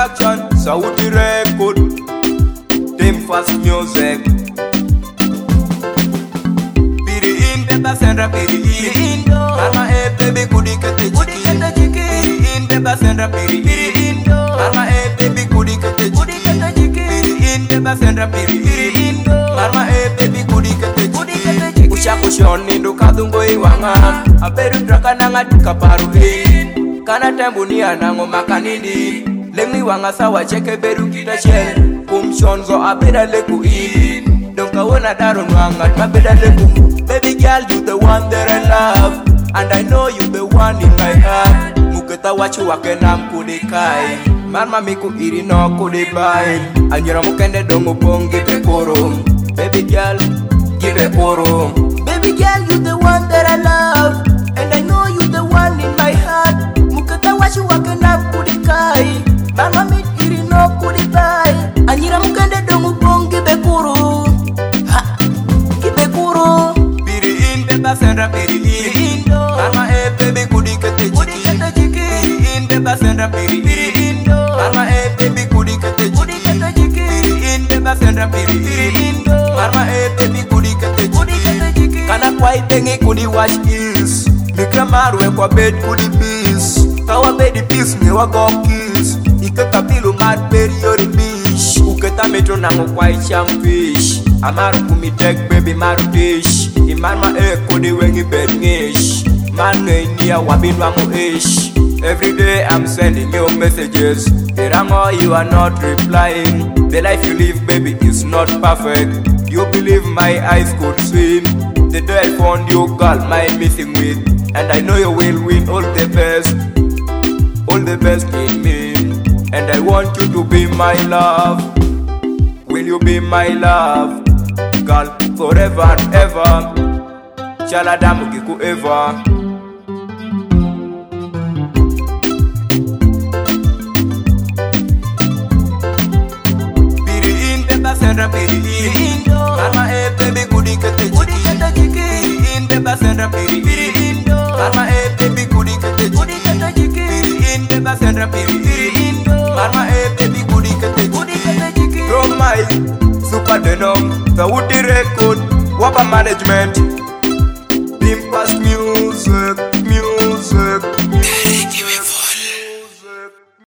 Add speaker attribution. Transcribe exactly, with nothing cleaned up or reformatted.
Speaker 1: production, Saudi record, Team Fast Music. Piri in beba sendra piri in, Mama e baby kudi kete chiki. Piri in beba sendra piri in, Mama e baby kudi kete chiki. Piri in beba sendra piri in, Mama e baby kudi kete chiki. Usha kushoni ndo kadungo iwanga, aberu draka nanga tukaparu in. Kana tembu ni anango makanini, Lemi wanga sawa cheke beru kita shell. Kumshonzo abeda leku in, Donka wona daro nwanga mabeda leku. Baby girl, you the one that I love, and I know you the one in my heart. Muketa wachu wake nam kudikai, Mama miku iri no kudibai. Anyira mukende dongo bongi be koro. Baby girl, give a koro. Baby girl, you the one that I love, and I know you the one in my heart. Muketa wachu wake nam kudikai, Mama mi iri no kudibai. Anyira mukende dongo bongi be koro. Ha, give a koro. Beba sendra piri in, Mama e baby kudi kete chiki. Piri in beba sendra piri in, Mama e baby kudi kete chiki. Piri in beba sendra piri in, Mama e baby kudi kete chiki. Kana kwai tengi kudi watch is, Mikra marwe kwa bed kudi peace. Kawa bedi peace me wago kiss. Ikeka pilu mad peri yori bish. Uketa metro nango kwai champish. Amaru kumitek baby maru dish. Imanma e kodi wengi bed ngish. Man niya wabinwa mo ish. Every day I'm sending you messages. Irango you are not replying. The life you live baby is not perfect. You believe my eyes could swim. The day I found you girl my missing with. And I know you will win all the best. All the best in me. And I want you to be my love. Will you be my love? Girl, forever and ever. Shaladamu kiku ever. Piri in beba sendra piri in, Mama e baby kudi kete chiki. Piri in beba sendra piri in, Mama e baby kudi kete chiki. Piri in beba sendra piri in, Mama e baby kudi kete chiki. From my super denom, the Woody record, Wapa management.